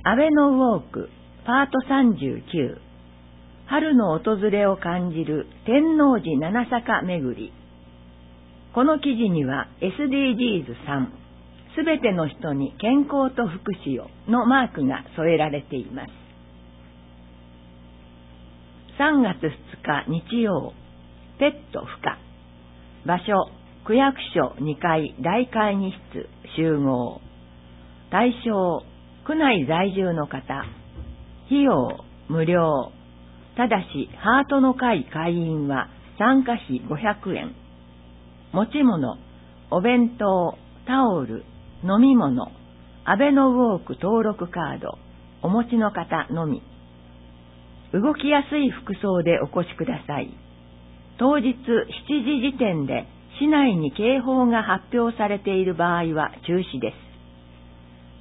安倍のウォークパート39、春の訪れを感じる天王寺七坂巡り。この記事には SDGs3、すべての人に健康と福祉をのマークが添えられています。3月2日日曜、ペット不可。場所、区役所2階大会議室集合。対象、区内在住の方。費用、無料。ただし、ハートの会会員は参加費500円。持ち物、お弁当、タオル、飲み物、安倍のウォーク登録カード、お持ちの方のみ。動きやすい服装でお越しください。当日7時時点で市内に警報が発表されている場合は中止です。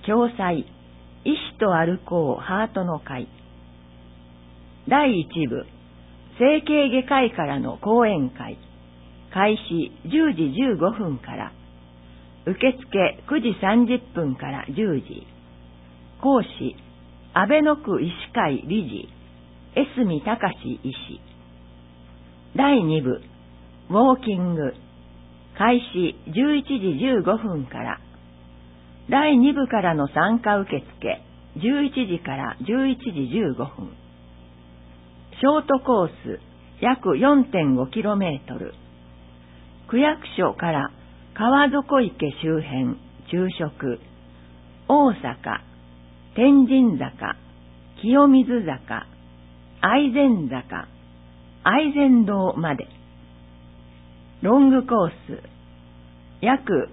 共催、医師と歩こうハートの会。第1部、整形外科医からの講演会。開始10時15分から。受付9時30分から10時。講師、安倍野区医師会理事、江角隆医師。第2部、ウォーキング。開始11時15分から。第2部からの参加受付、11時から11時15分。ショートコース、約 4.5km。区役所から川底池周辺、昼食。大阪、天神坂、清水坂、愛禅坂、愛禅堂まで。ロングコース、約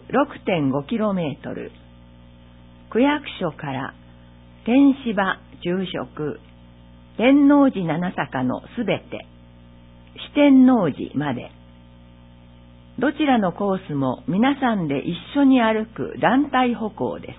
6.5km。区役所から天芝昼食、天王寺七坂のすべて、四天王寺まで。どちらのコースも皆さんで一緒に歩く団体歩行です。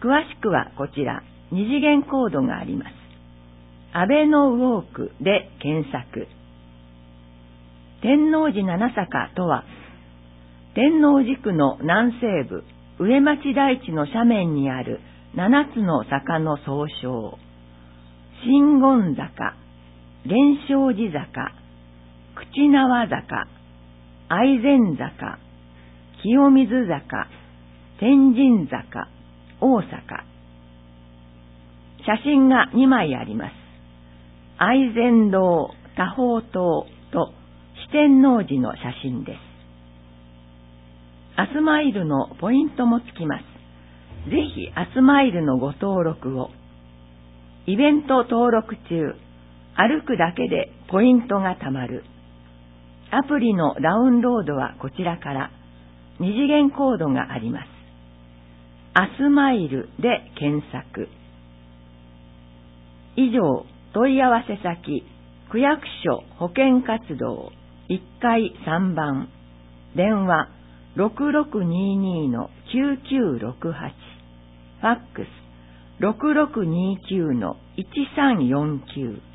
詳しくはこちら、二次元コードがあります。安倍のウォークで検索。天王寺七坂とは、天王寺区の南西部、上町台地の斜面にある7つの坂の総称。真言坂、源証寺坂、口縄坂、愛禅坂、清水坂、天神坂、大阪。写真が2枚あります。愛禅堂、多宝塔と四天王寺の写真です。アスマイルのポイントもつきます。ぜひアスマイルのご登録を。イベント登録中、歩くだけでポイントがたまる。アプリのダウンロードはこちらから。二次元コードがあります。アスマイルで検索。以上、問い合わせ先、区役所保健活動1階3番、電話6622-9968、ファックス6629-1349。